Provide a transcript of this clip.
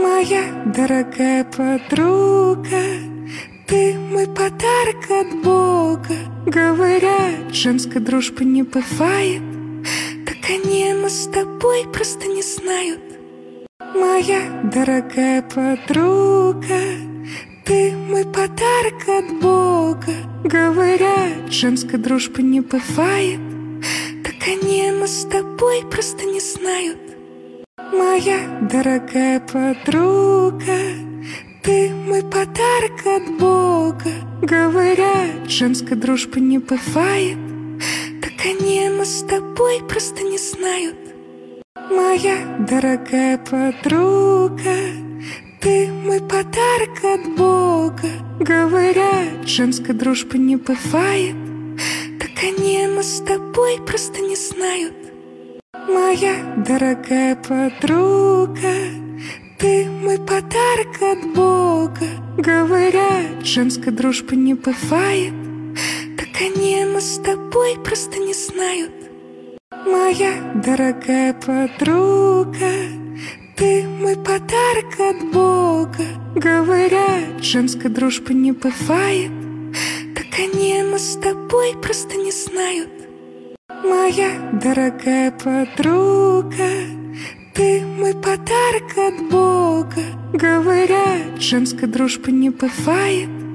Моя дорогая подруга, ты мой подарок от Бога. Говорят, женской дружбы не бывает, так они нас с тобой просто не знают. Моя дорогая подруга, ты мой подарок от Бога. Говорят, женской дружбы не бывает, так они нас с тобой просто не знают. Моя дорогая подруга, ты мой подарок от Бога. Говорят, женской дружбы не бывает, так они нас с тобой просто не знают. Моя дорогая подруга, ты мой подарок от Бога. Говорят, женской дружбы не бывает, так они нас с тобой просто не знают. Моя дорогая подруга, ты мой подарок от Бога. Говорят, женской дружбы не бывает, так они нас с тобой просто не знают. Моя дорогая подруга, ты мой подарок от Бога. Говорят, женской дружбы не бывает, так они нас с тобой просто не знают. Моя дорогая подруга, ты мой подарок от Бога. Говорят, женской дружбы не бывает,